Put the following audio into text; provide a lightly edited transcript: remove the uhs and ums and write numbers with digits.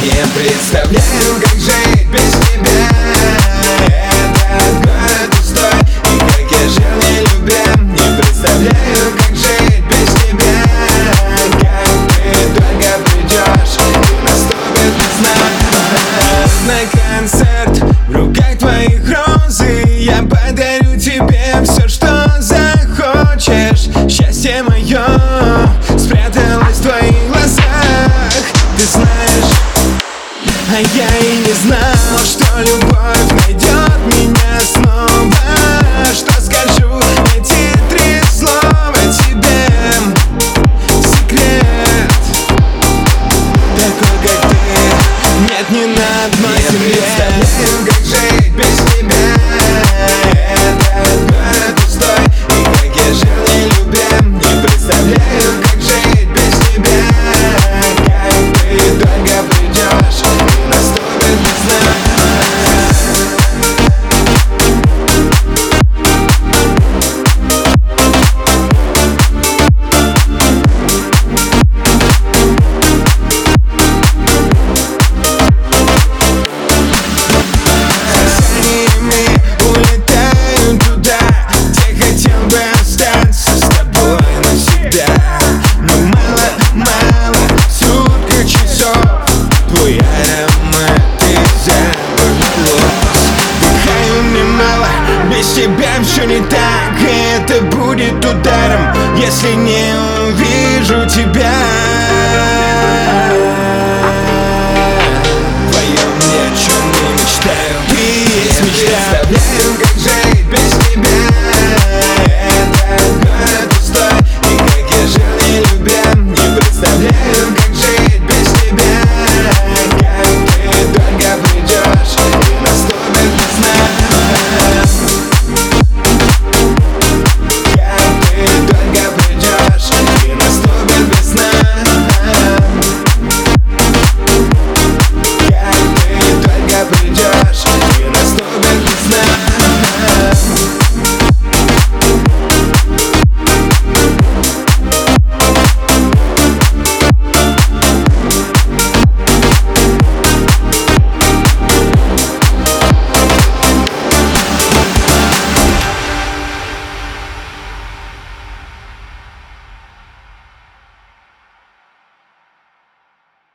Не представляю, как жить без тебя. Этот город пустой, и как я жил не любя. Не представляю, как жить без тебя. Как ты только придешь, и наступит весна. На концерт, в руках твоих розы, я подарю тебе все, что захочешь. Счастье мое спряталось в твоих глазах. Ты знаешь, а я и не знал, что любовь найдет меня снова. Что скажу эти 3 слова тебе? Секрет такой, как ты, нет ни на одной земле. Не представляю, как жить без тебя. Этот город пустой, и как я жил не любя. Не представляю, как жить без тебя. Как ты только придешь, и наступит весна. Твой аромат и запах волос. Дыхаю немало, без тебя все не так. И это будет ударом, если не увидишь.